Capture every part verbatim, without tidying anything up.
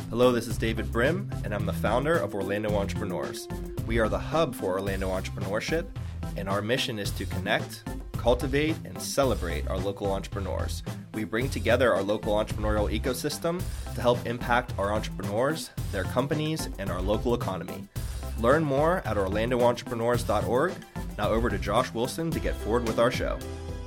Hello, this is David Brim, and I'm the founder of Orlando Entrepreneurs. We are the hub for Orlando entrepreneurship, and our mission is to connect, cultivate, and celebrate our local entrepreneurs. We bring together our local entrepreneurial ecosystem to help impact our entrepreneurs, their companies, and our local economy. Learn more at orlando entrepreneurs dot org. Now over to Josh Wilson to get forward with our show.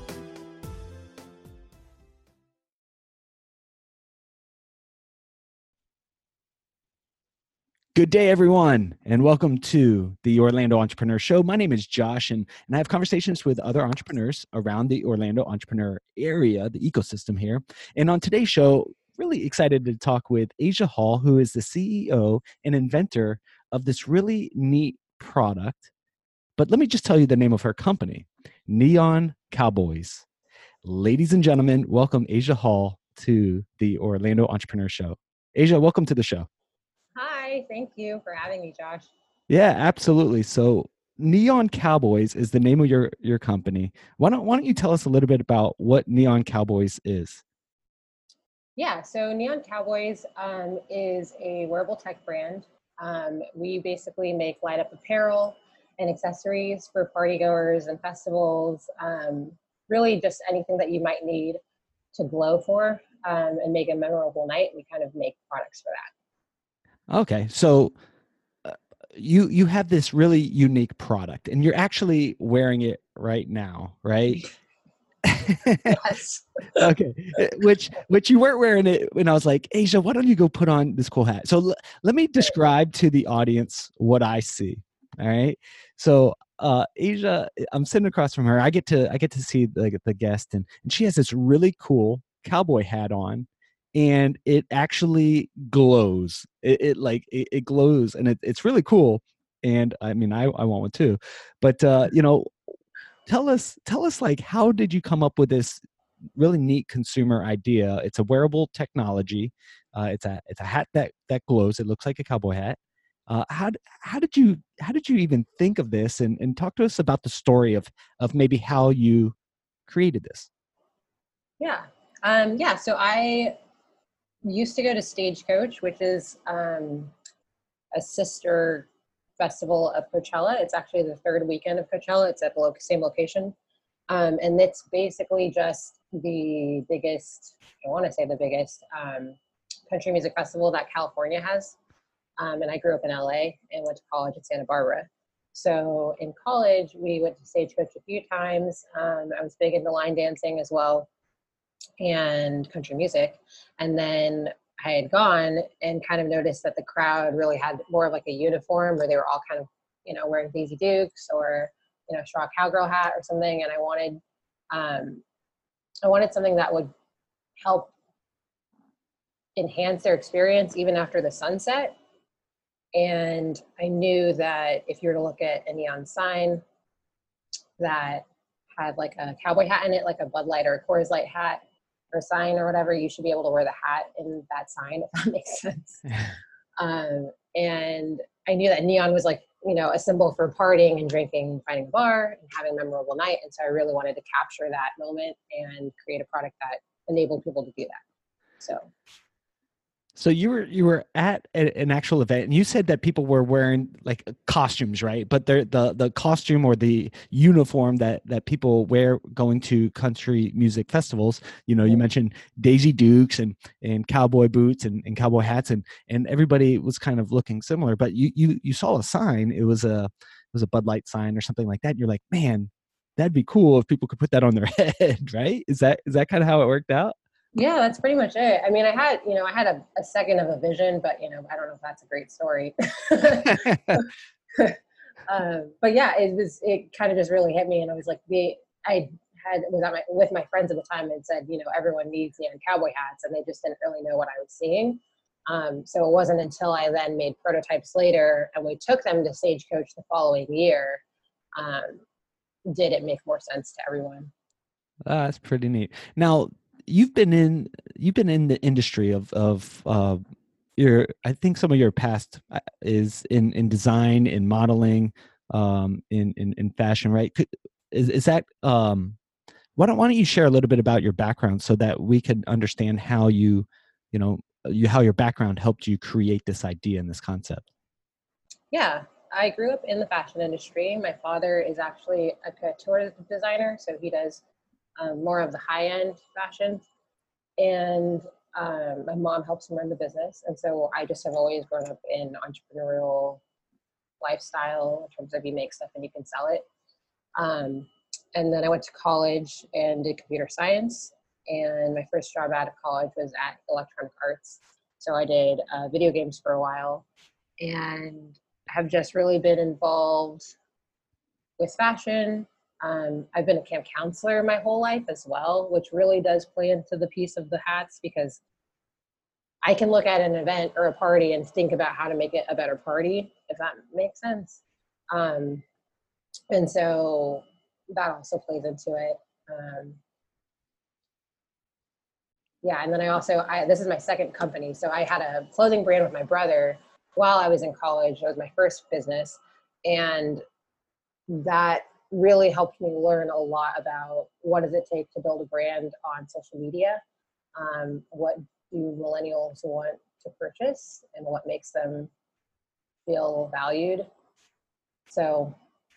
Good day, everyone, and welcome to the Orlando Entrepreneur Show. My name is Josh, and, and I have conversations with other entrepreneurs around the Orlando entrepreneur area, the ecosystem here. And on today's show, really excited to talk with Asia Hall, who is the C E O and inventor of this really neat product. But let me just tell you the name of her company, Neon Cowboys. Ladies and gentlemen, welcome Asia Hall to the Orlando Entrepreneur Show. Asia, welcome to the show. Hi, thank you for having me, Josh. Yeah, absolutely. So Neon Cowboys is the name of your, your company. Why don't, why don't you tell us a little bit about what Neon Cowboys is? Yeah, so Neon Cowboys um, is a wearable tech brand. Um, we basically make light up apparel and accessories for partygoers and festivals, um, really just anything that you might need to glow for um, and make a memorable night. We kind of make products for that. Okay, so uh, you you have this really unique product, and you're actually wearing it right now, right? Yes. Okay, which which you weren't wearing it when I was like, Asia, why don't you go put on this cool hat? So l- let me describe to the audience what I see. All right, so uh, Asia, I'm sitting across from her. I get to I get to see the the guest, and and she has this really cool cowboy hat on. And it actually glows. It, it like it, it glows, and it, it's really cool. And I mean, I, I want one too. But uh, you know, tell us tell us like how did you come up with this really neat consumer idea? It's a wearable technology. Uh, it's a it's a hat that that glows. It looks like a cowboy hat. Uh, how how did you how did you even think of this? And and talk to us about the story of of maybe how you created this. Yeah. Um, yeah. So I used to go to Stagecoach, which is um, a sister festival of Coachella. It's actually the third weekend of Coachella. It's at the lo- same location. Um, and it's basically just the biggest, I want to say the biggest um, country music festival that California has. Um, and I grew up in L A and went to college in Santa Barbara. So in college, we went to Stagecoach a few times. Um, I was big into line dancing as well and country music. And then I had gone and kind of noticed that the crowd really had more of like a uniform where they were all kind of, you know, wearing Daisy Dukes or, you know, straw cowgirl hat or something. And I wanted, um, I wanted something that would help enhance their experience even after the sunset. And I knew that if you were to look at a neon sign that had like a cowboy hat in it, like a Bud Light or a Coors Light hat, or sign or whatever, you should be able to wear the hat in that sign, if that makes sense. um, and I knew that neon was like, you know, a symbol for partying and drinking, finding a bar and having a memorable night. And so I really wanted to capture that moment and create a product that enabled people to do that. So. So you were you were at a, an actual event, and you said that people were wearing like costumes, right? But the the the costume or the uniform that that people wear going to country music festivals. You know, you mentioned Daisy Dukes and and cowboy boots and, and cowboy hats, and and everybody was kind of looking similar. But you you you saw a sign. It was a it was a Bud Light sign or something like that. And you're like, man, that'd be cool if people could put that on their head, right? Is that is that kind of how it worked out? Yeah, that's pretty much it. I mean, I had, you know, I had a, a second of a vision, but, you know, I don't know if that's a great story. um, but yeah, it was, it kind of just really hit me. And I was like, the, I had, was at my, with my friends at the time and said, you know, everyone needs neon cowboy hats, and they just didn't really know what I was seeing. Um, so it wasn't until I then made prototypes later and we took them to Stagecoach the following year, um, did it make more sense to everyone. Uh, that's pretty neat. Now, you've been in you've been in the industry of of uh, your. I think some of your past is in in design, in modeling, um, in in in fashion, right? Could, is is that um, why don't why don't you share a little bit about your background so that we can understand how you, you know, you, how your background helped you create this idea and this concept. Yeah, I grew up in the fashion industry. My father is actually a couture designer, so he does um, more of the high-end fashion. And um, my mom helps him run the business. And so I just have always grown up in entrepreneurial lifestyle in terms of you make stuff and you can sell it. Um, and then I went to college and did computer science. And my first job out of college was at Electronic Arts. So I did uh, video games for a while and have just really been involved with fashion. Um, I've been a camp counselor my whole life as well, which really does play into the piece of the hats, because I can look at an event or a party and think about how to make it a better party, if that makes sense. Um, and so that also plays into it. Um, yeah, and then I also, I, this is my second company. So I had a clothing brand with my brother while I was in college. It was my first business. And that really helped me learn a lot about what does it take to build a brand on social media. Um, what do millennials want to purchase and what makes them feel valued? So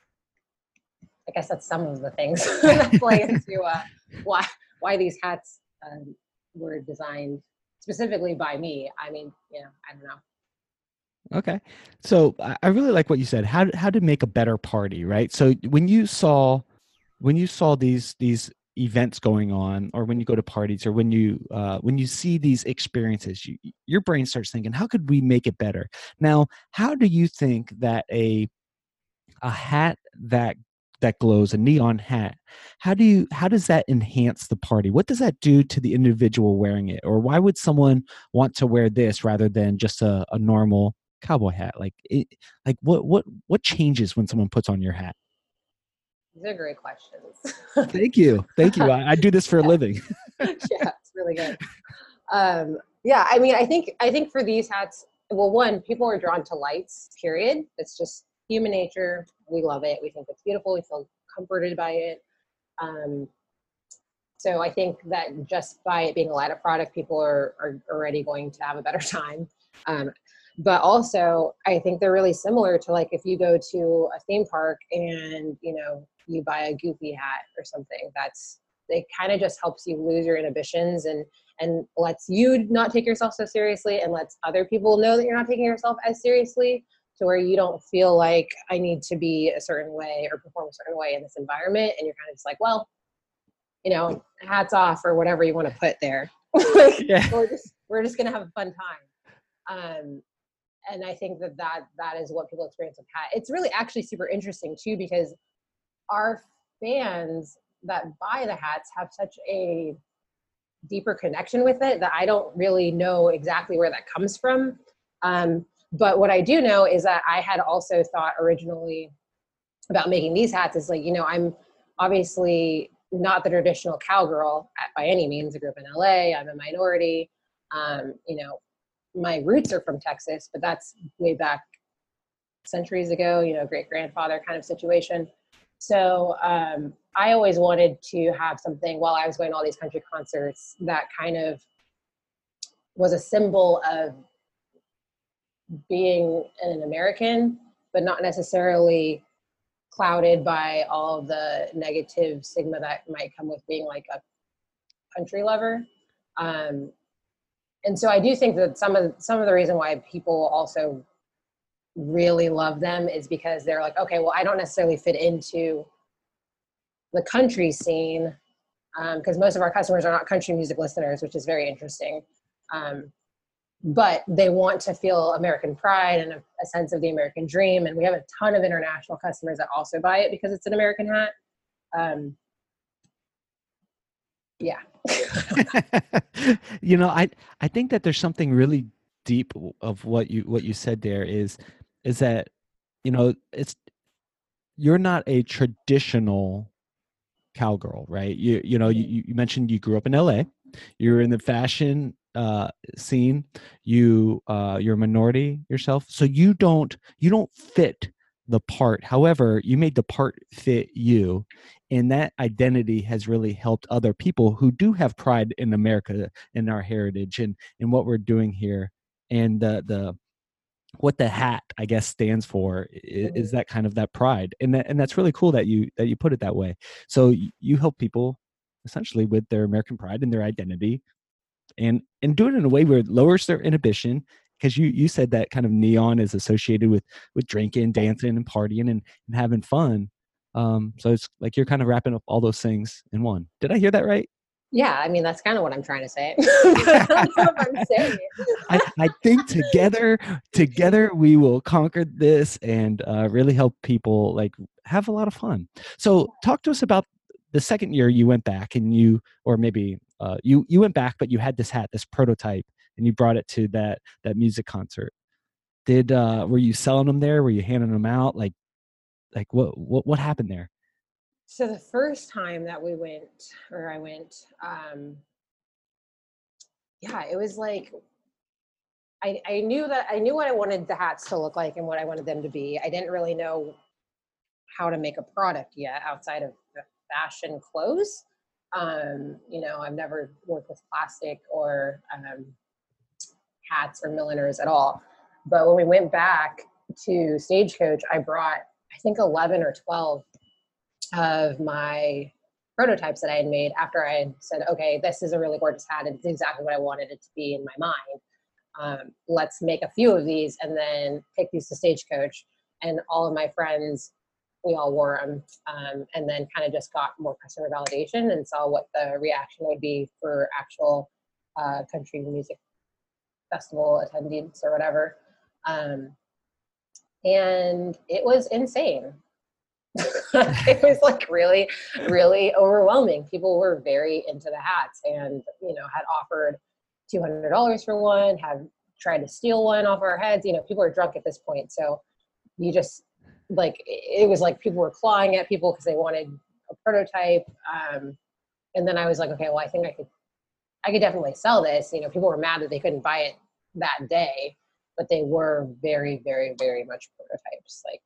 I guess that's some of the things that play into uh, why why these hats um, were designed specifically by me. I mean, you know, I don't know. Okay. So I really like what you said. How how to make a better party, right? So when you saw when you saw these these events going on, or when you go to parties, or when you uh, when you see these experiences, you, your brain starts thinking, how could we make it better? Now, how do you think that a a hat that that glows, a neon hat, how do you how does that enhance the party? What does that do to the individual wearing it? Or why would someone want to wear this rather than just a, a normal cowboy hat? Like it, like what what what changes when someone puts on your hat? These are great questions. Thank you. Thank you. I, I do this for yeah. a living. Yeah, it's really good. Um, yeah, I mean, I think I think for these hats, well, one, people are drawn to lights, period. It's just human nature. We love it. We think it's beautiful. We feel comforted by it. Um, so I think that just by it being a lighter product, people are, are already going to have a better time. Um, but also, I think they're really similar to, like, if you go to a theme park and, you know, you buy a goofy hat or something, that's, it kind of just helps you lose your inhibitions and, and lets you not take yourself so seriously and lets other people know that you're not taking yourself as seriously, to where you don't feel like I need to be a certain way or perform a certain way in this environment. And you're kind of just like, well, you know, hats off or whatever you want to put there. like, yeah. We're just, we're just going to have a fun time. Um, and I think that, that that is what people experience with hat. It's really actually super interesting too, because our fans that buy the hats have such a deeper connection with it that I don't really know exactly where that comes from. Um, but what I do know is that I had also thought originally about making these hats is, like, you know, I'm obviously not the traditional cowgirl by any means. I grew up in L A. I'm a minority. Um, you know, my roots are from Texas, but that's way back centuries ago, you know, great grandfather kind of situation. So um, I always wanted to have something while I was going to all these country concerts that kind of was a symbol of being an American, but not necessarily clouded by all the negative stigma that might come with being like a country lover. Um, and so I do think that some of some of the reason why people also really love them is because they're like, okay, well, I don't necessarily fit into the country scene, because um, most of our customers are not country music listeners, which is very interesting. Um, but they want to feel American pride and a, a sense of the American dream. And we have a ton of international customers that also buy it because it's an American hat. Um, yeah. You know, I, I think that there's something really deep of what you, what you said there is, is that, you know, it's, you're not a traditional cowgirl, right? You, you know, you, you mentioned you grew up in L A, you're in the fashion uh, scene, you, uh, you're a minority yourself. So you don't, you don't fit the part. However, you made the part fit you. And that identity has really helped other people who do have pride in America and our heritage and, and what we're doing here. And the, the, what the hat, I guess, stands for is, is that kind of that pride. And that, and that's really cool that you, that you put it that way. So you help people essentially with their American pride and their identity, and, and do it in a way where it lowers their inhibition. Because you, you said that kind of neon is associated with, with drinking, dancing, and partying and, and having fun. Um, so it's like you're kind of wrapping up all those things in one. Did I hear that right? Yeah, I mean, that's kind of what I'm trying to say. I don't know if I'm saying it. I, I think together, together we will conquer this and uh, really help people like have a lot of fun. So talk to us about the second year you went back and you, or maybe uh, you, you went back, but you had this hat, this prototype, and you brought it to that, that music concert. Did, uh, were you selling them there? Were you handing them out? Like, like what, what, what happened there? So the first time that we went, or I went, um, yeah, it was like, I, I knew that I knew what I wanted the hats to look like and what I wanted them to be. I didn't really know how to make a product yet outside of the fashion clothes. Um, you know, I've never worked with plastic or um, hats or milliners at all. But when we went back to Stagecoach, I brought, I think, eleven or twelve of my prototypes that I had made after I had said, okay, this is a really gorgeous hat. It's exactly what I wanted it to be in my mind. Um, let's make a few of these and then take these to Stagecoach. And all of my friends, we all wore them, um, and then kind of just got more customer validation and saw what the reaction would be for actual uh, country music festival attendees or whatever. Um, and it was insane. It was like really, really overwhelming. People were very into the hats and, you know, had offered two hundred dollars for one, had tried to steal one off our heads. You know, people are drunk at this point. So you just like, it was like people were clawing at people because they wanted a prototype. Um, and then I was like, okay, well, I think I could, I could definitely sell this. You know, people were mad that they couldn't buy it that day, but they were very, very, very much prototypes. Like,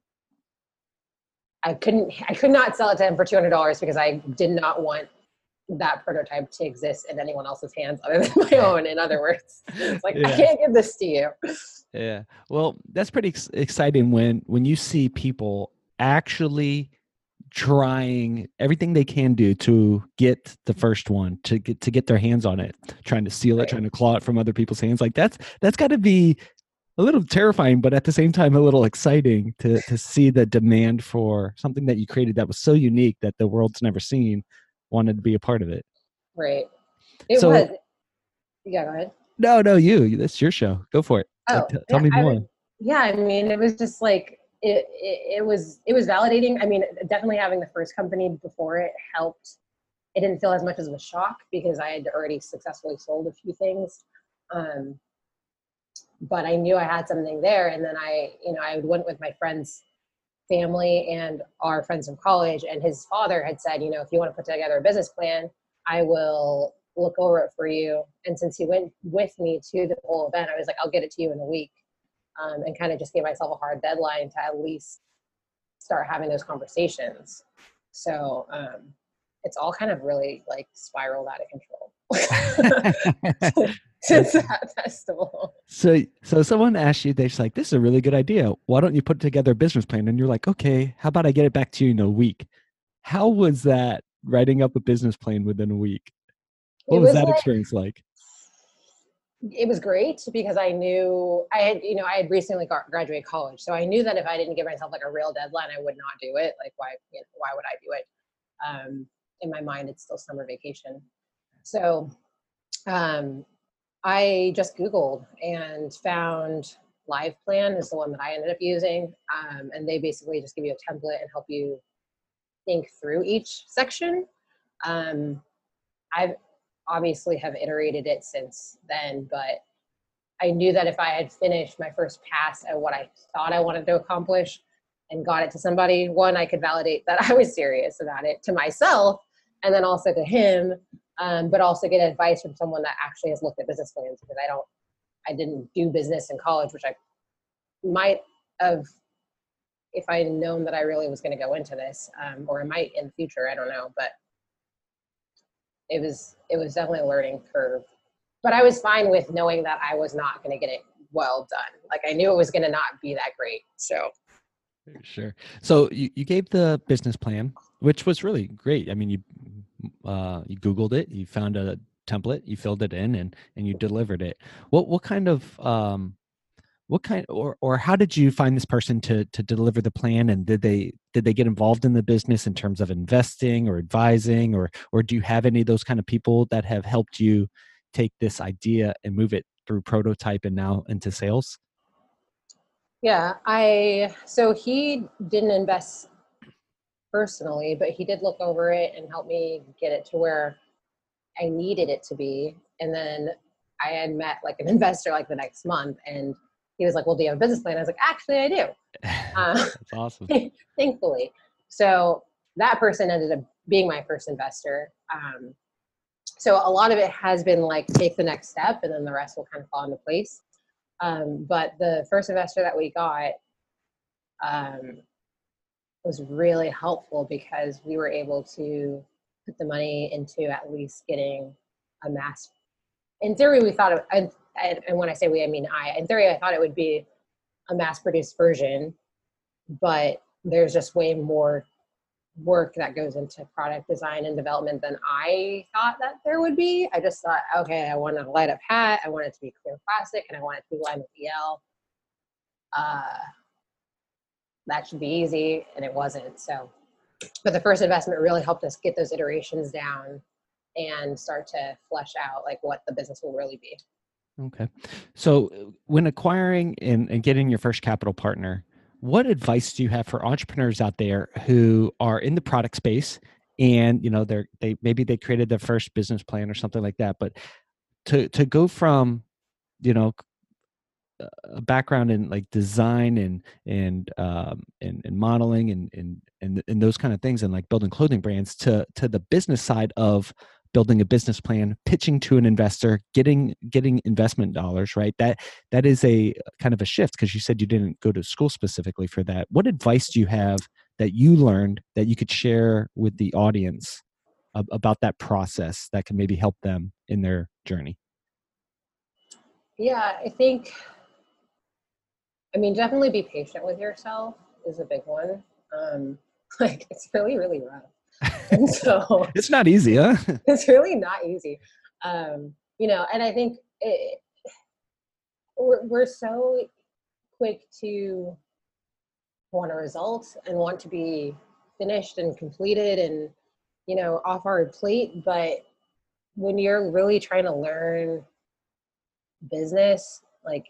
I couldn't, I could not sell it to them for two hundred dollars because I did not want that prototype to exist in anyone else's hands other than my own. In other words, it's like, yeah. I can't give this to you. Yeah. Well, that's pretty ex- exciting when, when you see people actually trying everything they can do to get the first one, to get, to get their hands on it, trying to steal it, right. Trying to claw it from other people's hands. Like that's, that's gotta be a little terrifying, but at the same time, a little exciting to, to see the demand for something that you created that was so unique that the world's never seen, wanted to be a part of it. Right. It so, was. Yeah, go ahead. No, no, you. That's your show. Go for it. Oh, like, t- tell me I more. Would, yeah, I mean, it was just like it, it. It was. It was validating. I mean, definitely having the first company before it helped. It didn't feel as much as a shock because I had already successfully sold a few things. Um, but I knew I had something there, and then I, you know, I went with my friends' family and our friends from college, and his father had said, you know, if you want to put together a business plan, I will look over it for you. And since he went with me to the whole event, I was like, I'll get it to you in a week, um, and kind of just gave myself a hard deadline to at least start having those conversations. So um, it's all kind of really like spiraled out of control. Since that festival. So, so someone asked you, they're just like, this is a really good idea. Why don't you put together a business plan? And you're like, okay, how about I get it back to you in a week? How was that, writing up a business plan within a week? What was, was that like, experience like? It was great because I knew I had, you know, I had recently got, graduated college. So I knew that if I didn't give myself like a real deadline, I would not do it. Like why, you know, why would I do it? Um, in my mind, it's still summer vacation. So, um, I just Googled and found LivePlan is the one that I ended up using. Um, and they basically just give you a template and help you think through each section. Um, I've obviously have iterated it since then, but I knew that if I had finished my first pass at what I thought I wanted to accomplish and got it to somebody, one, I could validate that I was serious about it to myself, and then also to him. Um, but also get advice from someone that actually has looked at business plans, because I don't, I didn't do business in college, which I might have if I had known that I really was going to go into this, um, or I might in the future, I don't know, but it was, it was definitely a learning curve, but I was fine with knowing that I was not going to get it well done. Like I knew it was going to not be that great. So. Sure. So you, you gave the business plan, which was really great. I mean, you, uh, you Googled it, you found a template, you filled it in and, and you delivered it. What, what kind of, um, what kind, or, or how did you find this person to, to deliver the plan? And did they, did they get involved in the business in terms of investing or advising, or, or do you have any of those kind of people that have helped you take this idea and move it through prototype and now into sales? Yeah, I, so he didn't invest personally, but he did look over it and help me get it to where I needed it to be. And then I had met like an investor like the next month, and he was like, well, do you have a business plan? I was like, actually, I do. Uh, That's awesome. Thankfully. So that person ended up being my first investor. Um, so a lot of it has been like, take the next step, and then the rest will kind of fall into place. Um, but the first investor that we got um, was really helpful because we were able to put the money into at least getting a mass. In theory, we thought, it, and, and when I say we, I mean I. In theory, I thought it would be a mass-produced version, but there's just way more work that goes into product design and development than I thought that there would be. I just thought, okay, I want a light up hat, I want it to be clear plastic, and I want it to be lined with E L. Uh, that should be easy, and it wasn't. So, but the first investment really helped us get those iterations down and start to flesh out like what the business will really be. Okay. So when acquiring and, and getting your first capital partner, what advice do you have for entrepreneurs out there who are in the product space and, you know, they're, they, maybe they created their first business plan or something like that, but to, to go from, you know, a background in like design and, and, um, and, and modeling and, and, and, and those kind of things and like building clothing brands to, to the business side of building a business plan, pitching to an investor, getting getting investment dollars, right? That that is a kind of a shift because you said you didn't go to school specifically for that. What advice do you have that you learned that you could share with the audience ab- about that process that can maybe help them in their journey? Yeah, I think, I mean, definitely be patient with yourself is a big one. Um, like it's really, really rough. And so it's not easy, huh? It's really not easy. Um, you know, and I think it, we're, we're so quick to want a result and want to be finished and completed and, you know, off our plate. But when you're really trying to learn business, like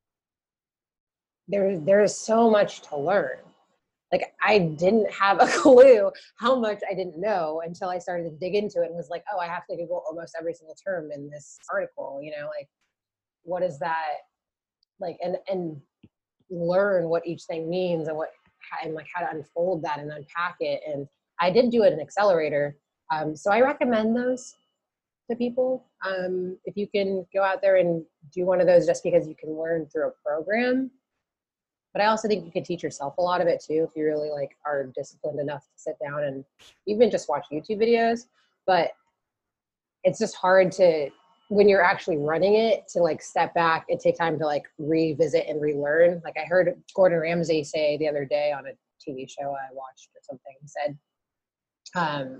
there, there's so much to learn. Like I didn't have a clue how much I didn't know until I started to dig into it and was like, oh, I have to Google almost every single term in this article, you know, like what is that like, and, and learn what each thing means and what, and like how to unfold that and unpack it. And I did do it in Accelerator. Um, so I recommend those to people. Um, if you can go out there and do one of those just because you can learn through a program. But I also think you can teach yourself a lot of it too, if you really like are disciplined enough to sit down and even just watch YouTube videos. But it's just hard to, when you're actually running it, to like step back and take time to like revisit and relearn. Like I heard Gordon Ramsay say the other day on a T V show I watched or something, he said, um,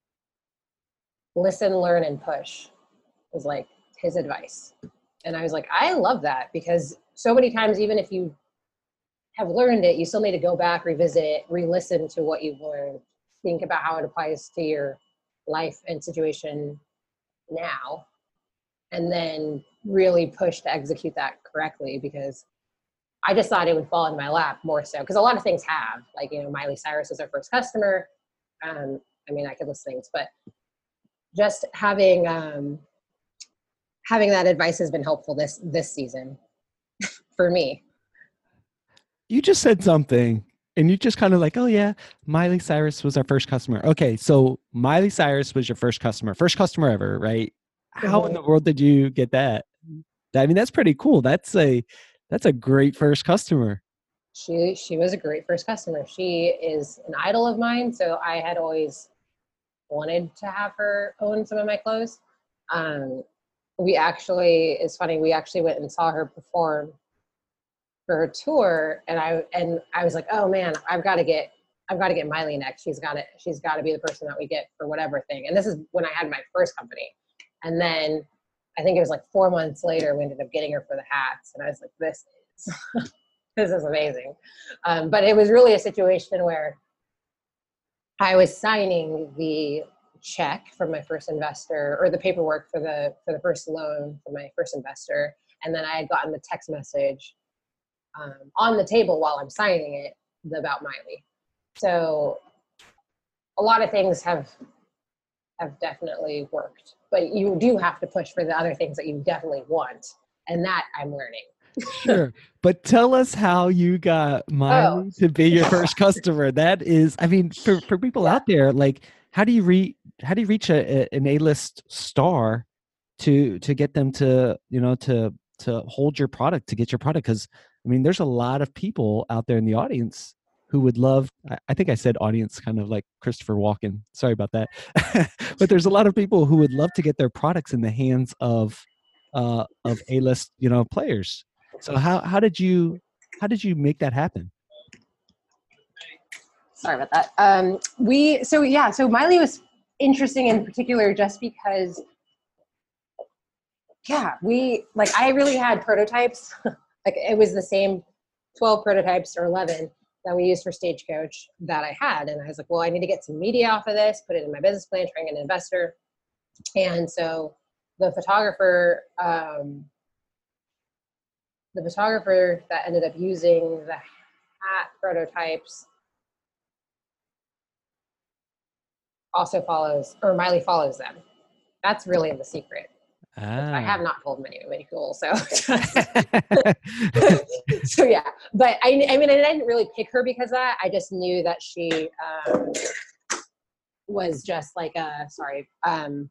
listen, learn, and push was like his advice. And I was like, I love that because so many times, even if you have learned it, you still need to go back, revisit it, re-listen to what you've learned, think about how it applies to your life and situation now, and then really push to execute that correctly because I just thought it would fall into my lap more so. Because a lot of things have, like, you know, Miley Cyrus was our first customer. Um, I mean, I could list things, but just having um, having that advice has been helpful this this season for me. You just said something and you just kind of like, oh yeah, Miley Cyrus was our first customer. Okay. So Miley Cyrus was your first customer, first customer ever, right? How mm-hmm. in the world did you get that? I mean, that's pretty cool. That's a, that's a great first customer. she she was a great first customer. She is an idol of mine, so I had always wanted to have her own some of my clothes. Um, we actually, it's funny, we actually went and saw her perform for her tour, and I and I was like, oh man, I've got to get I've got to get Miley next. She's got to she's got to be the person that we get for whatever thing. And this is when I had my first company, and then I think it was like four months later we ended up getting her for the hats, and I was like, this is this is amazing. Um, but it was really a situation where I was signing the check from my first investor, or the paperwork for the for the first loan for my first investor, and then I had gotten the text message um, on the table while I'm signing it about Miley. So a lot of things have have definitely worked, but you do have to push for the other things that you definitely want, and that I'm learning. Sure. But tell us how you got Miley oh. to be your first customer. That is, I mean, for, for people yeah. out there, like, how do you reach, how do you reach a, a, an A-list star to, to get them to, you know, to, to hold your product, to get your product? Cause I mean, there's a lot of people out there in the audience who would love, I, I think I said audience kind of like Christopher Walken. Sorry about that. But there's a lot of people who would love to get their products in the hands of, uh, of A-list, you know, players. So how, how did you, how did you make that happen? Sorry about that. Um, we, so yeah, so Miley was interesting in particular just because, yeah, we, like, I really had prototypes. Like, it was the same twelve prototypes or eleven that we used for Stagecoach that I had. And I was like, well, I need to get some media off of this, put it in my business plan, try and get an investor. And so the photographer, um, the photographer that ended up using the hat prototypes also follows, or Miley follows them. That's really the secret. Ah. I have not told many, many people. So, so yeah, but I, I mean, I didn't really pick her because of that. I just knew that she um, was just like a, sorry, um,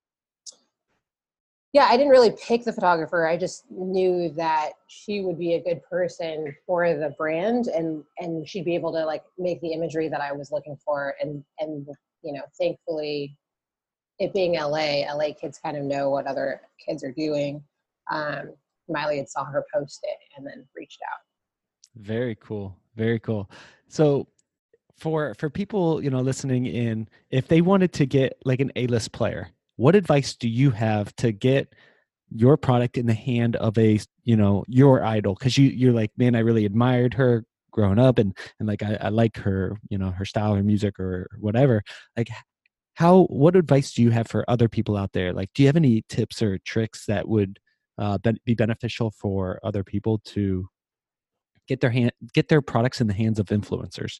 yeah, I didn't really pick the photographer. I just knew that she would be a good person for the brand, and, and she'd be able to like make the imagery that I was looking for. And, and, you know, thankfully it being L A, L A kids kind of know what other kids are doing. Um, Miley had saw her post it and then reached out. Very cool. Very cool. So for, for people, you know, listening in, if they wanted to get like an A-list player, what advice do you have to get your product in the hand of a, you know, your idol? Cause you, you're like, man, I really admired her growing up, and, and like, I, I like her, you know, her style, her music, or whatever. Like, how, what advice do you have for other people out there? Like, do you have any tips or tricks that would uh, be, be beneficial for other people to get their hand, get their products in the hands of influencers?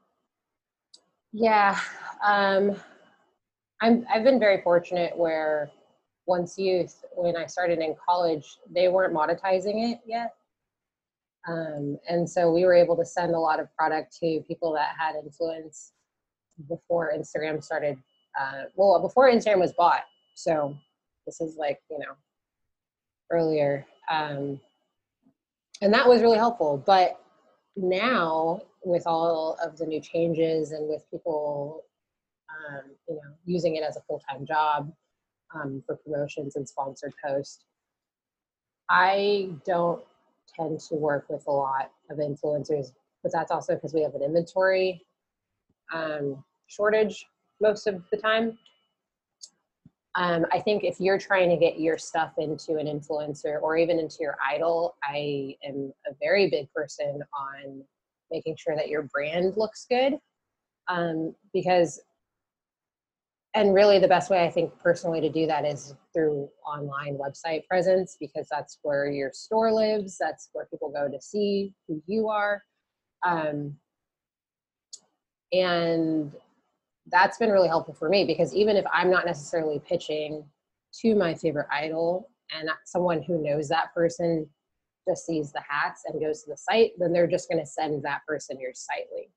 Yeah. Um, I'm, I've been very fortunate where Once Youth, when I started in college, they weren't monetizing it yet. Um, and so we were able to send a lot of product to people that had influence before Instagram started. Uh, well, before Instagram was bought. So this is like, you know, earlier. Um, and that was really helpful. But now with all of the new changes and with people Um, you know, using it as a full-time job um, for promotions and sponsored posts, I don't tend to work with a lot of influencers, but that's also because we have an inventory um, shortage most of the time. Um, I think if you're trying to get your stuff into an influencer or even into your idol, I am a very big person on making sure that your brand looks good, um, because And really the best way I think personally to do that is through online website presence, because that's where your store lives. That's where people go to see who you are. Um, and that's been really helpful for me, because even if I'm not necessarily pitching to my favorite idol and someone who knows that person just sees the hats and goes to the site, then they're just going to send that person your site link.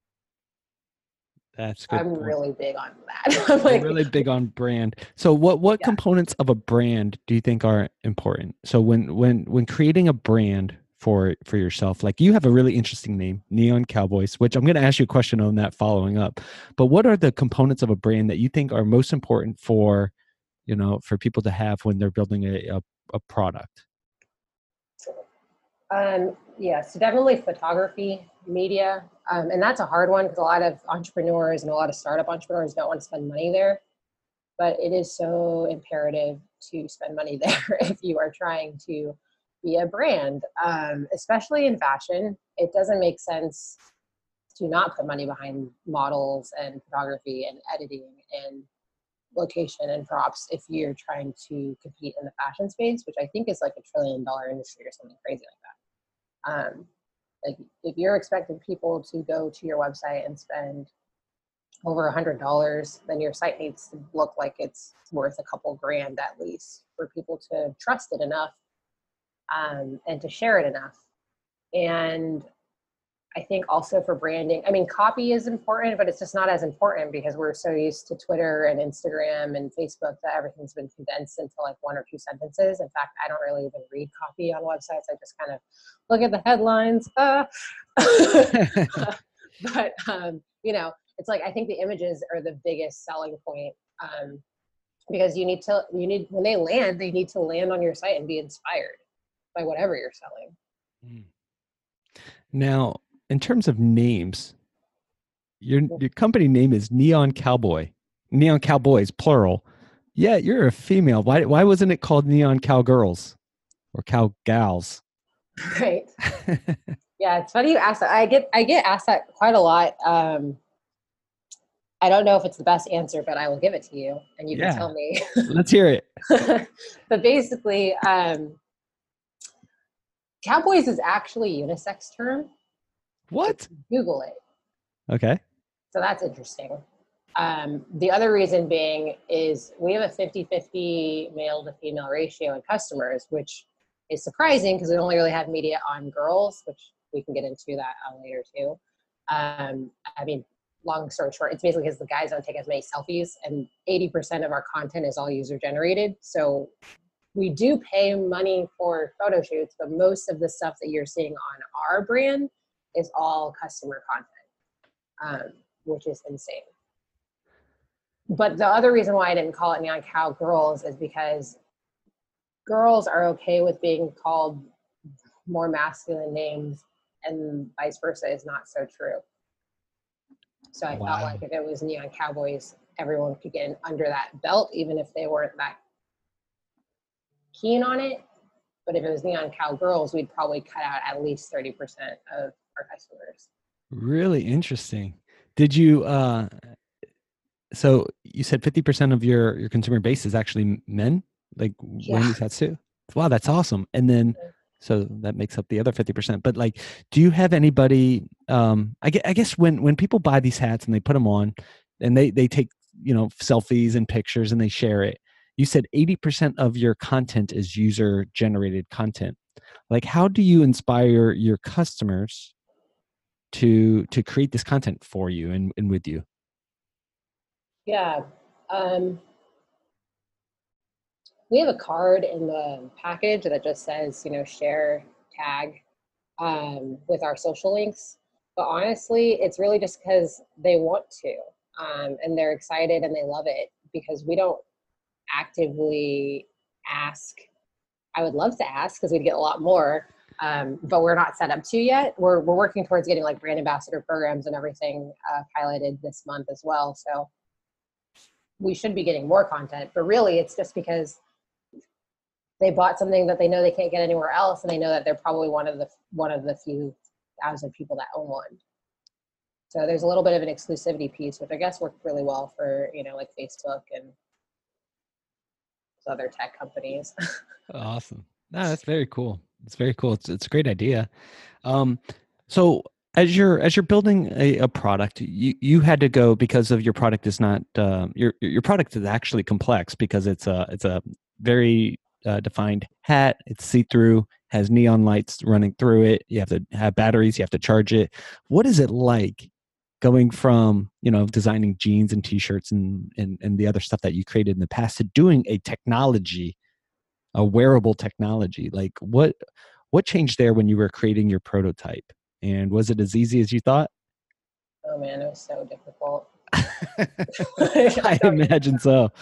That's good. I'm point. really big on that. I'm like, really big on brand. So what, what yeah. components of a brand do you think are important? So when, when, when creating a brand for for yourself? Like, you have a really interesting name, Neon Cowboys, which I'm going to ask you a question on that following up. But what are the components of a brand that you think are most important for, you know, for people to have when they're building a a, a product? Um, yeah, so definitely photography, media, um, and that's a hard one because a lot of entrepreneurs and a lot of startup entrepreneurs don't want to spend money there. But it is so imperative to spend money there if you are trying to be a brand, um, especially in fashion. It doesn't make sense to not put money behind models and photography and editing and location and props if you're trying to compete in the fashion space, which I think is like a trillion dollar industry or something crazy like that. Um, like if you're expecting people to go to your website and spend over a hundred dollars, then your site needs to look like it's worth a couple grand at least for people to trust it enough, um, and to share it enough. And I think also for branding, I mean, copy is important, but it's just not as important because we're so used to Twitter and Instagram and Facebook that everything's been condensed into like one or two sentences. In fact, I don't really even read copy on websites. I just kind of look at the headlines. Uh. But, um, you know, it's like, I think the images are the biggest selling point, um, because you need to, you need, when they land, they need to land on your site and be inspired by whatever you're selling. Now, in terms of names, your your company name is Neon Cowboy, Neon Cowboys, plural. Yeah, you're a female. Why why wasn't it called Neon Cowgirls or Cowgals? Right. Yeah, it's funny you ask that. I get I get asked that quite a lot. Um, I don't know if it's the best answer, but I will give it to you, and you yeah. can tell me. Let's hear it. But basically, um, Cowboys is actually a unisex term. What? Google it. Okay. So that's interesting. Um, the other reason being is we have a fifty-fifty male to female ratio in customers, which is surprising because we only really have media on girls, which we can get into that on later too. Um, I mean, long story short, it's basically because the guys don't take as many selfies, and eighty percent of our content is all user generated. So we do pay money for photo shoots, but most of the stuff that you're seeing on our brand is all customer content, um, which is insane. But the other reason why I didn't call it Neon Cowgirls is because girls are okay with being called more masculine names, and vice versa is not so true. So I wow. felt like if it was Neon Cowboys, everyone could get in under that belt, even if they weren't that keen on it. But if it was Neon Cowgirls, we'd probably cut out at least thirty percent of our customers. Really interesting. Did you, uh, so you said fifty percent of your, your consumer base is actually men, like yeah. wearing these hats too? Wow, that's awesome. And then, so that makes up the other fifty percent. But like, do you have anybody, um, I guess, I guess when, when people buy these hats and they put them on and they, they take, you know, selfies and pictures and they share it, you said eighty percent of your content is user generated content. Like, how do you inspire your customers to, to create this content for you and, and with you? Yeah. Um, we have a card in the package that just says, you know, share, tag, um, with our social links. But honestly, it's really just because they want to, um, and they're excited and they love it, because we don't actively ask. I would love to ask because we'd get a lot more, um, but we're not set up to yet. We're we're working towards getting like brand ambassador programs and everything uh, piloted this month as well. So we should be getting more content, but really it's just because they bought something that they know they can't get anywhere else, and they know that they're probably one of the one of the few thousand people that own one. So there's a little bit of an exclusivity piece, which I guess worked really well for, you know, like Facebook and other tech companies. Awesome. No, that's very cool. It's very cool. It's it's a great idea. Um, so as you're as you're building a, a product, you you had to go, because of your product is not uh, your your product is actually complex because it's a it's a very uh, defined hat. It's see through, has neon lights running through it. You have to have batteries. You have to charge it. What is it like going from, you know, designing jeans and t-shirts and, and, and the other stuff that you created in the past to doing a technology, a wearable technology? Like what, what changed there when you were creating your prototype? And was it as easy as you thought? Oh man, it was so difficult. I imagine so.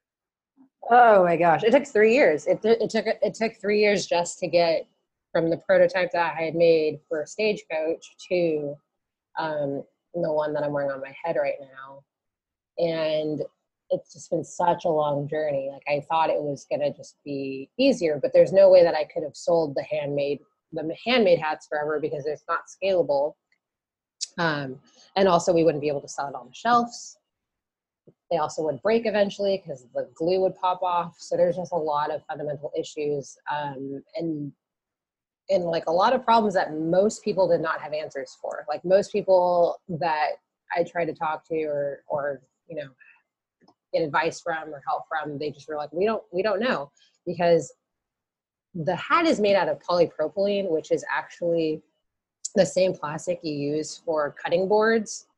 Oh my gosh, it took three years. It, it took it took three years just to get from the prototype that I had made for Stagecoach to um, the one that I'm wearing on my head right now. And it's just been such a long journey. Like I thought it was gonna just be easier, but there's no way that I could have sold the handmade the handmade hats forever because it's not scalable. Um, and also we wouldn't be able to sell it on the shelves. They also would break eventually because the glue would pop off. So there's just a lot of fundamental issues, um, and and like a lot of problems that most people did not have answers for. Like most people that I tried to talk to or or you know get advice from or help from, they just were like, we don't we don't know, because the hat is made out of polypropylene, which is actually the same plastic you use for cutting boards.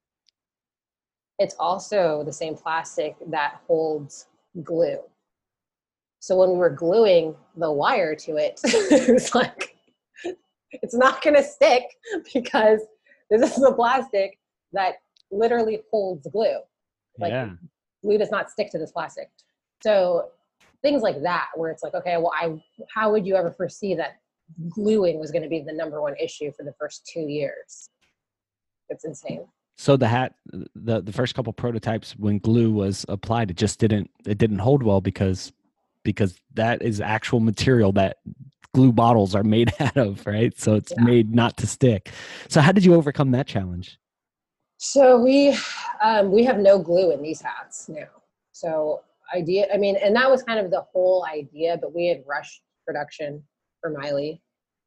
It's also the same plastic that holds glue. So when we were gluing the wire to it, it was like, it's not gonna stick because this is the plastic that literally holds glue. Like Yeah. glue does not stick to this plastic. So things like that, where it's like, okay, well, I, how would you ever foresee that gluing was gonna be the number one issue for the first two years? It's insane. So the hat, the the first couple prototypes, when glue was applied, it just didn't it didn't hold well because because that is actual material that glue bottles are made out of, right? So it's Yeah. made not to stick. So how did you overcome that challenge? So we um, we have no glue in these hats now. So idea, I mean, and that was kind of the whole idea, but we had rushed production for Miley.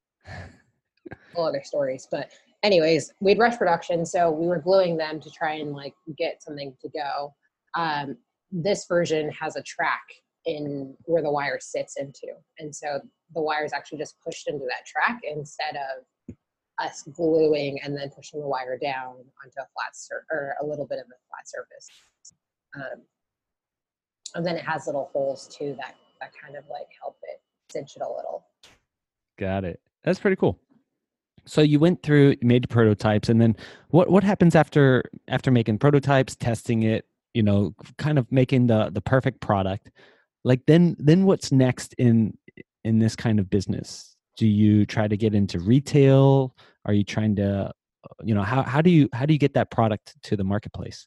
All other stories, but anyways, we'd rush production, so we were gluing them to try and like get something to go. Um, this version has a track in where the wire sits into, and so the wire is actually just pushed into that track instead of us gluing and then pushing the wire down onto a flat sur- or a little bit of a flat surface. Um, and then it has little holes too that that kind of like help it cinch it a little. Got it. That's pretty cool. So you went through, made prototypes, and then what what happens after after making prototypes, testing it, you know, kind of making the the perfect product? Like then then what's next in in this kind of business? Do you try to get into retail? Are you trying to, you know, how how do you how do you get that product to the marketplace?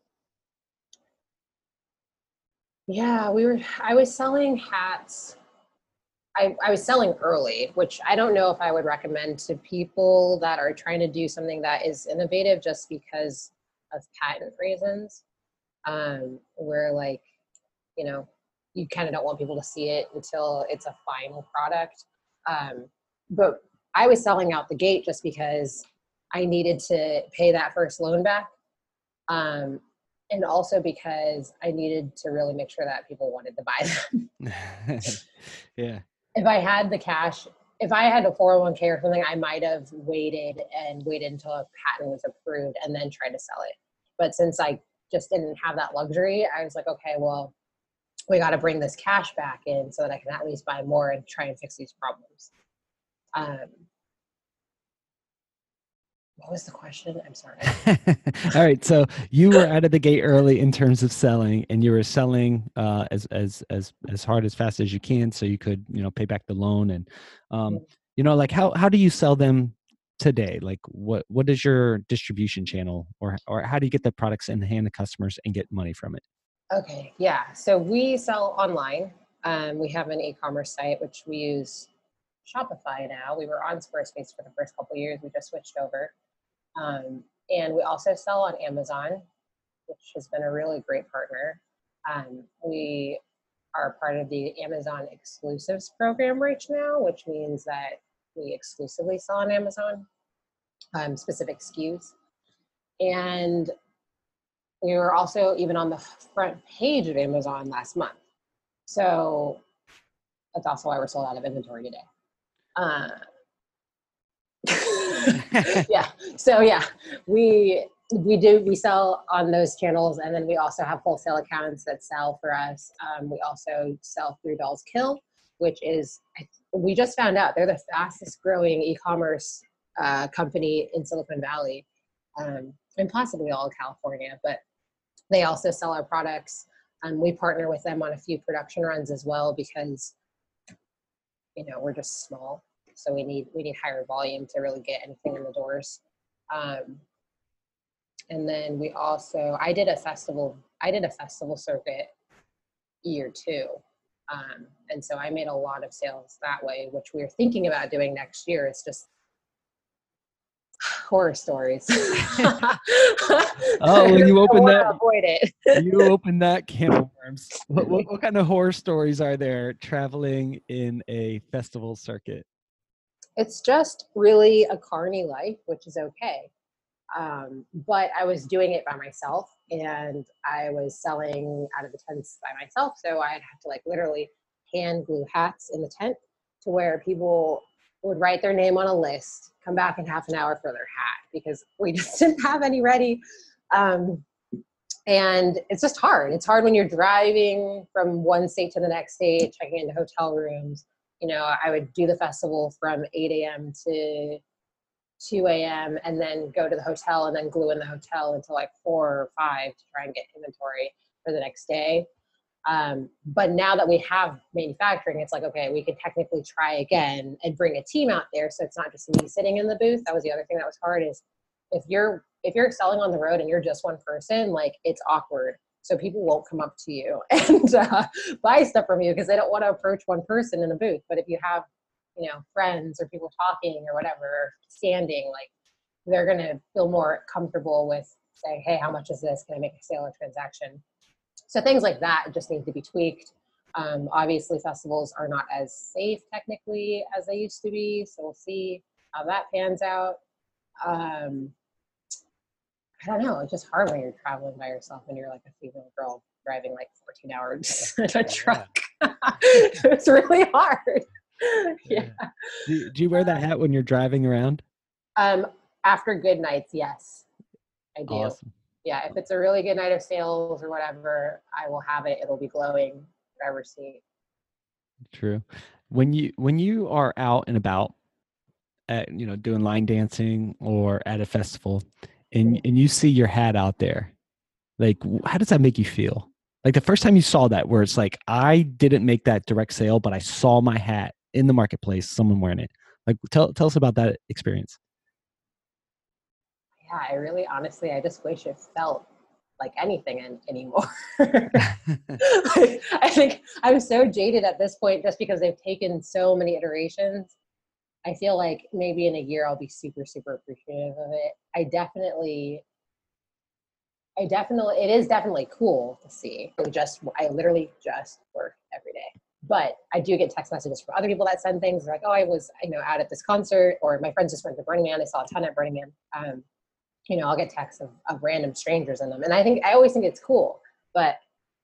Yeah, we were I was selling hats. I, I was selling early, which I don't know if I would recommend to people that are trying to do something that is innovative just because of patent reasons. Um, where like, you know, you kind of don't want people to see it until it's a final product. Um, but I was selling out the gate just because I needed to pay that first loan back. Um, and also because I needed to really make sure that people wanted to buy them. Yeah. If I had the cash, if I had a four oh one k or something, I might have waited and waited until a patent was approved and then try to sell it. But since I just didn't have that luxury, I was like, okay, well, we got to bring this cash back in so that I can at least buy more and try and fix these problems. Um, what was the question? I'm sorry. All right. So you were out of the gate early in terms of selling, and you were selling uh, as as as as hard as fast as you can, so you could, you know, pay back the loan. And um, you know, like how how do you sell them today? Like what what is your distribution channel, or or how do you get the products in the hand of customers and get money from it? Okay. Yeah. So we sell online. Um, we have an e-commerce site which we use Shopify now. We were on Squarespace for the first couple of years. We just switched over. Um, and we also sell on Amazon, which has been a really great partner. Um, we are part of the Amazon exclusives program right now, which means that we exclusively sell on Amazon, um, specific S K Us. And we were also even on the front page of Amazon last month. So that's also why we're sold out of inventory today. Uh, yeah. So yeah, we we do we sell on those channels, and then we also have wholesale accounts that sell for us. Um, we also sell through Dolls Kill, which is we just found out they're the fastest growing e-commerce uh, company in Silicon Valley, um, and possibly all of California, but they also sell our products. And we partner with them on a few production runs as well, because, you know, we're just small. So we need, we need higher volume to really get anything in the doors. Um, and then we also, I did a festival, I did a festival circuit year two. Um, and so I made a lot of sales that way, which we're thinking about doing next year. It's just horror stories. Oh, when you open that, avoid it. you open that can of worms. What, what, what kind of horror stories are there traveling in a festival circuit? It's just really a carny life, which is okay. Um, but I was doing it by myself, and I was selling out of the tents by myself. So I'd have to like literally hand glue hats in the tent to where people would write their name on a list, come back in half an hour for their hat, because we just didn't have any ready. Um, and it's just hard. It's hard when you're driving from one state to the next state, checking into hotel rooms. You know, I would do the festival from eight a.m. to two a.m. and then go to the hotel and then glue in the hotel until like four or five to try and get inventory for the next day. Um, but now that we have manufacturing, it's like, okay, we can technically try again and bring a team out there. So it's not just me sitting in the booth. That was the other thing that was hard, is if you're, if you're selling on the road and you're just one person, like it's awkward. So people won't come up to you and uh, buy stuff from you because they don't want to approach one person in a booth. But if you have, you know, friends or people talking or whatever, standing, like they're going to feel more comfortable with saying, hey, how much is this? Can I make a sale or transaction? So things like that just need to be tweaked. Um, obviously, festivals are not as safe technically as they used to be. So we'll see how that pans out. Um, I don't know. It's just hard when you're traveling by yourself and you're like a female girl driving like fourteen hours in a truck. It's really hard. Yeah. Do, do you wear that hat when you're driving around? Um, after good nights, yes, I do. Awesome. Yeah, if it's a really good night of sales or whatever, I will have it. It'll be glowing, driver's seat. True. When you when you are out and about, at, you know, doing line dancing or at a festival, and and you see your hat out there, like how does that make you feel? Like the first time you saw that, where it's like, I didn't make that direct sale, but I saw my hat in the marketplace, someone wearing it. Like tell tell us about that experience. Yeah, I really, honestly, I just wish it felt like anything in, anymore. Like, I think I'm so jaded at this point just because they've taken so many iterations. I feel like maybe in a year I'll be super, super appreciative of it. I definitely, I definitely, it is definitely cool to see. I just, I literally just work every day. But I do get text messages from other people that send things like, oh, I was, you know, out at this concert, or my friends just went to Burning Man. I saw a ton at Burning Man. Um, you know, I'll get texts of, of random strangers in them. And I think, I always think it's cool, but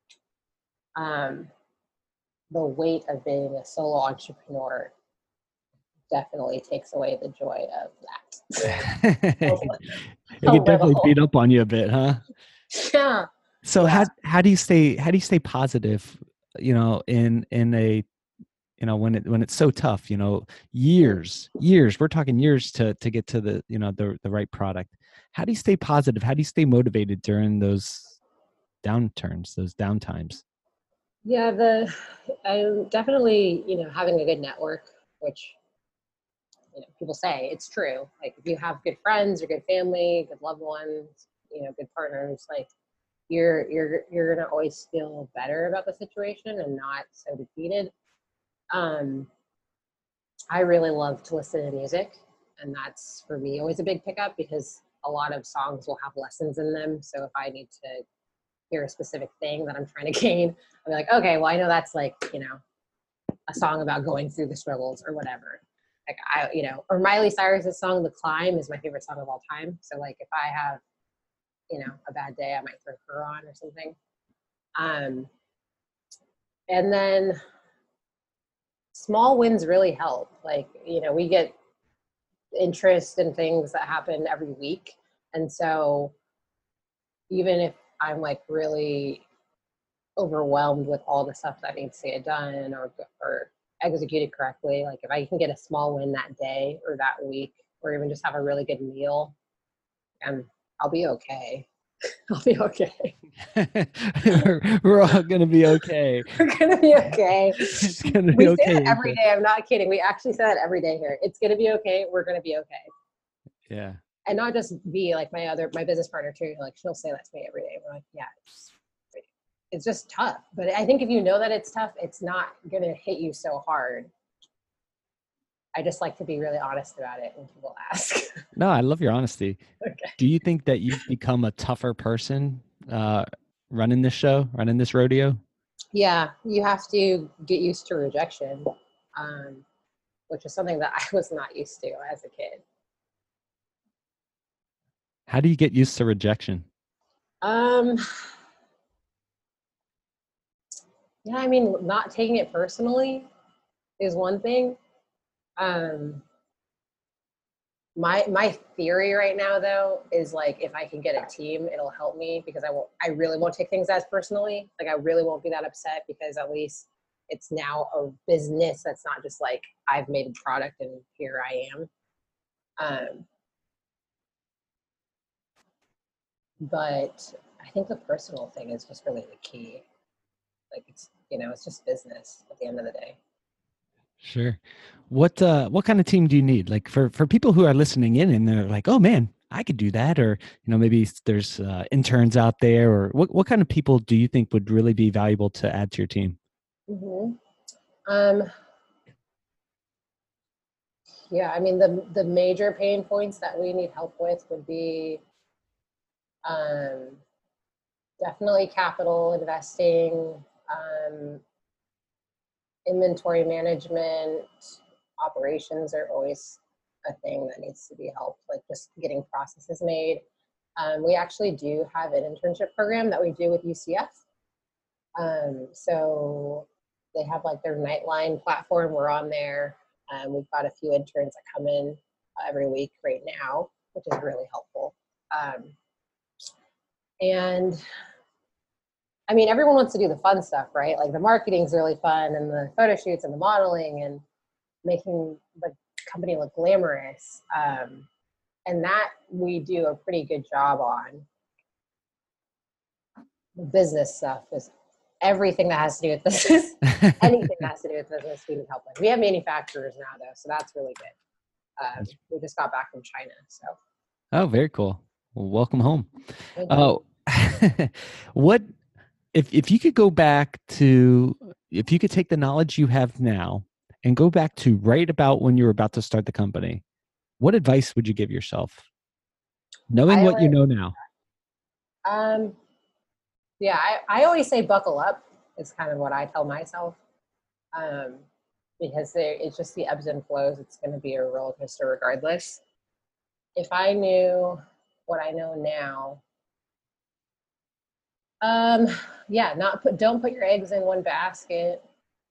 um, the weight of being a solo entrepreneur definitely takes away the joy of that. It could definitely beat up on you a bit, huh? Yeah. So Yeah. how how do you stay how do you stay positive, you know, in in a you know, when it when it's so tough, you know, years, years, we're talking years to to get to the, you know, the the right product. How do you stay positive? How do you stay motivated during those downturns, those downtimes? Yeah, the I'm definitely, you know, having a good network, which, you know, people say it's true. Like if you have good friends or good family, good loved ones, you know, good partners, like you're you're you're gonna always feel better about the situation and not so defeated. Um, I really love to listen to music, and that's for me always a big pickup because a lot of songs will have lessons in them. So if I need to hear a specific thing that I'm trying to gain, I'll be like, okay, well, I know that's like, you know, a song about going through the struggles or whatever. Like I, you know, or Miley Cyrus's song, The Climb, is my favorite song of all time. So like if I have, you know, a bad day, I might throw her on or something. Um, and then small wins really help. Like, you know, we get interest in things that happen every week. And so even if I'm like really overwhelmed with all the stuff that needs to get done, or, or executed correctly, like if I can get a small win that day or that week, or even just have a really good meal, um, I'll be okay. I'll be okay. we're, we're all gonna be okay. We're gonna be okay. It's gonna be We okay. say that every day. I'm not kidding. We actually say that every day here. It's gonna be okay. We're gonna be okay. Yeah. And not just be like my other my business partner too. Like she'll say that to me every day. We're like, yeah, it's, it's just tough. But I think if you know that it's tough, it's not gonna hit you so hard. I just like to be really honest about it when people ask. No, I love your honesty. Okay. Do you think that you've become a tougher person uh, running this show, running this rodeo? Yeah, you have to get used to rejection, um, which is something that I was not used to as a kid. How do you get used to rejection? Um, yeah, I mean, not taking it personally is one thing. Um, my my theory right now, though, is like if I can get a team, it'll help me because I won't. I really won't take things as personally. Like I really won't be that upset because at least it's now a business that's not just like I've made a product and here I am. Um, but I think the personal thing is just really the key. Like it's you know it's just business at the end of the day. Sure. What uh what kind of team do you need? Like for for people who are listening in and they're like, "Oh man, I could do that," or you know, maybe there's uh, interns out there, or what what kind of people do you think would really be valuable to add to your team? Mm-hmm. Um, yeah, I mean the the major pain points that we need help with would be um, definitely capital investing, um, inventory management, operations are always a thing that needs to be helped, like just getting processes made. Um, we actually do have an internship program that we do with U C F. Um, so they have like their Nightline platform. We're on there. Um, we've got a few interns that come in uh, every week right now, which is really helpful. Um, and I mean, everyone wants to do the fun stuff, right? Like the marketing's really fun and the photo shoots and the modeling and making the company look glamorous. Um, and that we do a pretty good job on. The business stuff is everything that has to do with business. Anything that has to do with business, we need help with. We have manufacturers now, though, so that's really good. Um, we just got back from China, so. Oh, very cool. Well, welcome home. Oh, uh, what if if you could go back to if you could take the knowledge you have now and go back to right about when you were about to start the company, what advice would you give yourself, knowing I what always, you know now? Um, yeah, I, I always say buckle up is kind of what I tell myself, um, because there, it's just the ebbs and flows. It's going to be a roller coaster regardless. If I knew what I know now, um, yeah, not put, don't put your eggs in one basket.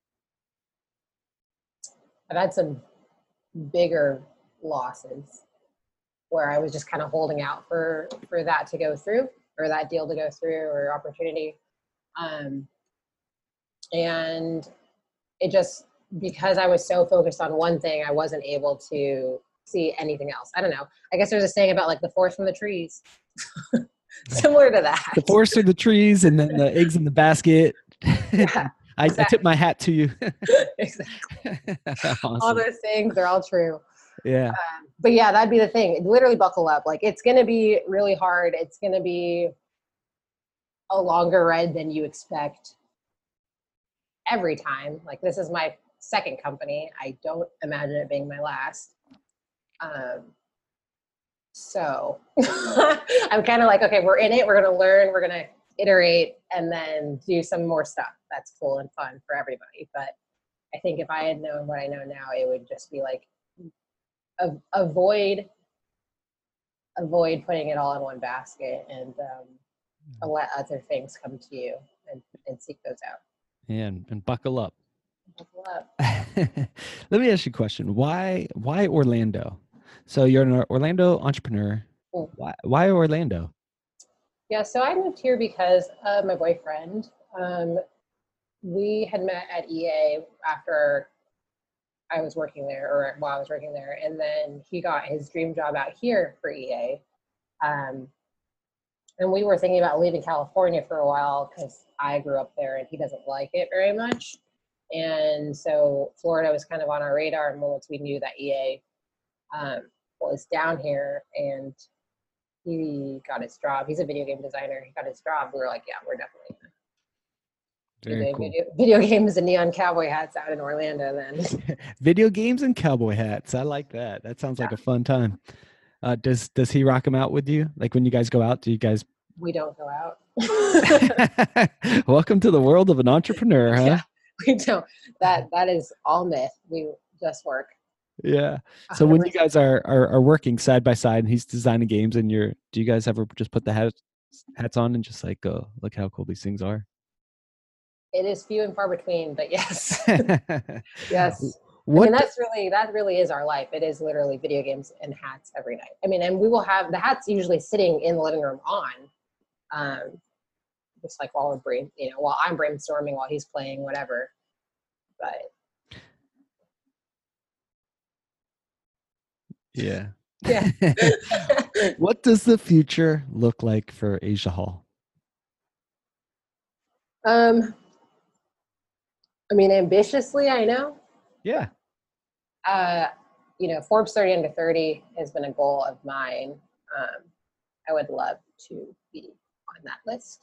I've had some bigger losses where I was just kind of holding out for, for that to go through or that deal to go through or opportunity. Um, and it just, because I was so focused on one thing, I wasn't able to see anything else. I don't know. I guess there's a saying about like the forest from the trees. Similar to that. The forest or the trees and then the eggs in the basket. Yeah, I, exactly. I tip my hat to you. Exactly. Awesome. All those things, they're all true. Yeah. Um, but yeah, that'd be the thing. Literally buckle up. Like it's going to be really hard. It's going to be a longer ride than you expect every time. Like this is my second company. I don't imagine it being my last. Um, so I'm kind of like, okay, we're in it. We're going to learn. We're going to iterate and then do some more stuff that's cool and fun for everybody. But I think if I had known what I know now, it would just be like, a, avoid, avoid putting it all in one basket and um, let other things come to you and, and seek those out. Yeah, and, and buckle up. Buckle up. Let me ask you a question. Why why Orlando? So you're an Orlando entrepreneur. Mm. Why why Orlando? Yeah, so I moved here because of my boyfriend. Um, we had met at E A after I was working there, or while I was working there. And then he got his dream job out here for E A. Um, and we were thinking about leaving California for a while because I grew up there and he doesn't like it very much. And so Florida was kind of on our radar. And once we knew that E A um, was down here and he got his job, he's a video game designer. He got his job. We were like, yeah, we're definitely going to Very cool. video, video games and neon cowboy hats out in Orlando then. Video games and cowboy hats. I like that. That sounds like Yeah. a fun time. Uh, does does he rock them out with you? Like when you guys go out, do you guys? We don't go out. Welcome to the world of an entrepreneur, huh? Yeah, we don't. That that is all myth. We just work. Yeah. So when you guys are, are are working side by side and he's designing games and you're, do you guys ever just put the hats hats on and just like go, look how cool these things are? It is few and far between, but yes. Yes. What? I mean, that's really, that really is our life. It is literally video games and hats every night. I mean, and we will have the hats usually sitting in the living room on, um, just like while we're brain, you know, while I'm brainstorming, while he's playing, whatever. But Yeah. yeah. What does the future look like for Asia Hall? Um, I mean, ambitiously, I know. Yeah. Uh, you know, Forbes thirty under thirty has been a goal of mine. Um, I would love to be on that list.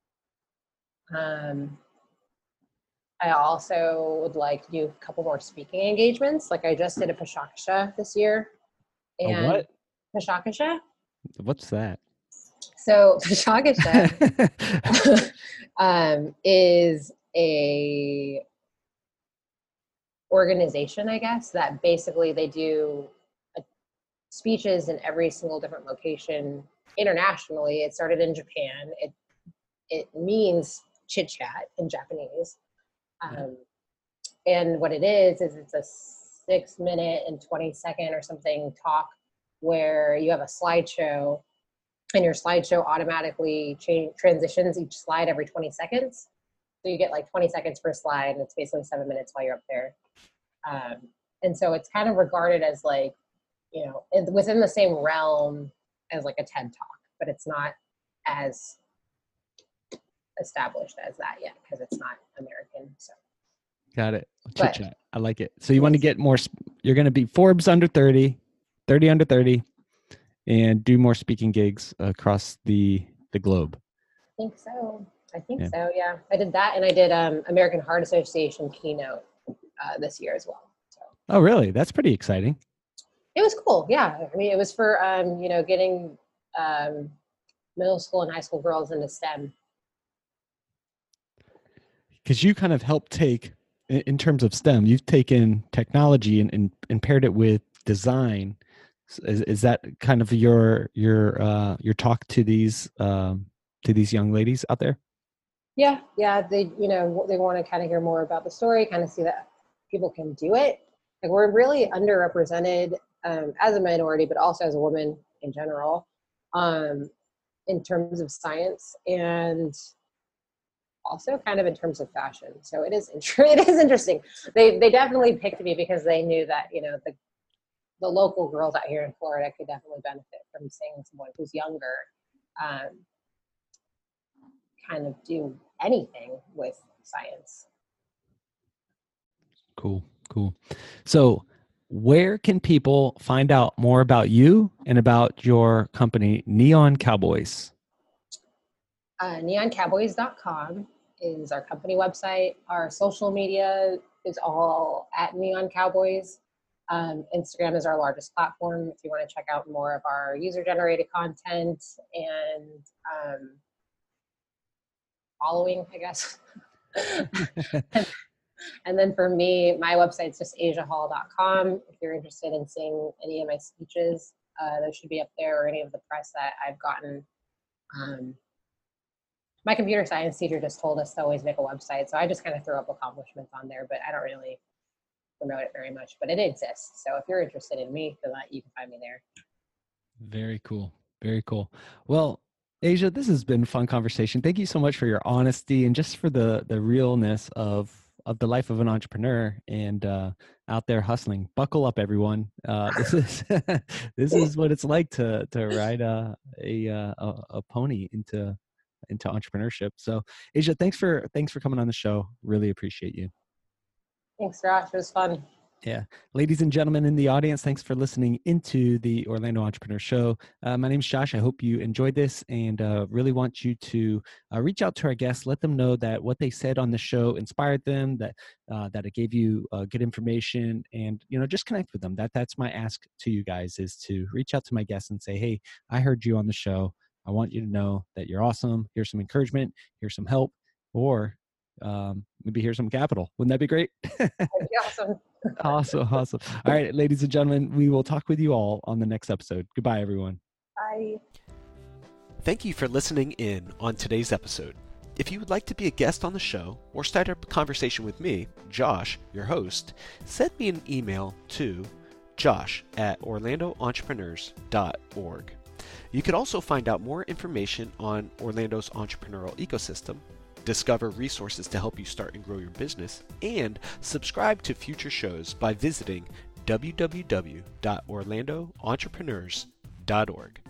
Um, I also would like to do a couple more speaking engagements. Like I just did a Pashakasha this year. And A what? Pashakasha? What's that? So Pashakasha um, is a organization, I guess, that basically they do uh, speeches in every single different location internationally. It started in Japan. It it means chit chat in Japanese. Um, and what it is, is it's a six minute and twenty second or something talk where you have a slideshow and your slideshow automatically change, transitions each slide every twenty seconds. So you get like twenty seconds per slide and it's basically seven minutes while you're up there. Um, and so it's kind of regarded as like, you know, within the same realm as like a TED Talk, but it's not as established as that yet because it's not American. So Got it. But- Chit chat. I like it. So you want to get more, sp- you're going to be Forbes under thirty, thirty under thirty, and do more speaking gigs across the, the globe. I think so. I think Yeah. so. Yeah. I did that. And I did um, American Heart Association keynote uh, this year as well. So Oh, really? That's pretty exciting. it was cool. Yeah. I mean, it was for, um, you know, getting um, middle school and high school girls into STEM. Because you kind of helped take, in, in terms of STEM, you've taken technology and, and, and paired it with design. Is, is that kind of your your uh, your talk to these um, to these young ladies out there? Yeah. Yeah. They, you know, they want to kind of hear more about the story, kind of see that people can do it. Like we're really underrepresented um, as a minority, but also as a woman in general, um, in terms of science and also kind of in terms of fashion. So it is inter- it is interesting. They they definitely picked me because they knew that, you know, the the local girls out here in Florida could definitely benefit from seeing someone who's younger um, kind of do anything with science. Cool, cool. So where can people find out more about you and about your company, Neon Cowboys? Uh, neon cowboys dot com is our company website. Our social media is all at Neon Cowboys. Um, Instagram is our largest platform if you want to check out more of our user-generated content and um, following, I guess. and, and then for me, my website's just asia hall dot com. If you're interested in seeing any of my speeches, uh, those should be up there, or any of the press that I've gotten. Um, my computer science teacher just told us to always make a website, so I just kind of throw up accomplishments on there, but I don't really promote it very much, but it exists. So if you're interested in me, then you can find me there. Very cool. Very cool. Well, Asia, this has been a fun conversation. Thank you so much for your honesty and just for the the realness of of the life of an entrepreneur. And uh, out there hustling. Buckle up, everyone. Uh, this is this is what it's like to to ride a a a, a pony into into entrepreneurship. So, Asia, thanks for thanks for coming on the show. Really appreciate you. Thanks, Josh. It was fun. Yeah. Ladies and gentlemen in the audience, thanks for listening into the Orlando Entrepreneur Show. Uh, my name is Josh. I hope you enjoyed this and uh, really want you to uh, reach out to our guests. Let them know that what they said on the show inspired them, that uh, that it gave you uh, good information, and, you know, just connect with them. That That's my ask to you guys, is to reach out to my guests and say, hey, I heard you on the show. I want you to know that you're awesome. Here's some encouragement. Here's some help. Or um, maybe here's some capital. Wouldn't that be great? That'd be awesome. Awesome. Awesome. All right, ladies and gentlemen, we will talk with you all on the next episode. Goodbye, everyone. Bye. Thank you for listening in on today's episode. If you would like to be a guest on the show or start up a conversation with me, Josh, your host, send me an email to josh at orlando entrepreneurs dot org. You can also find out more information on Orlando's entrepreneurial ecosystem, discover resources to help you start and grow your business, and subscribe to future shows by visiting w w w dot orlando entrepreneurs dot org.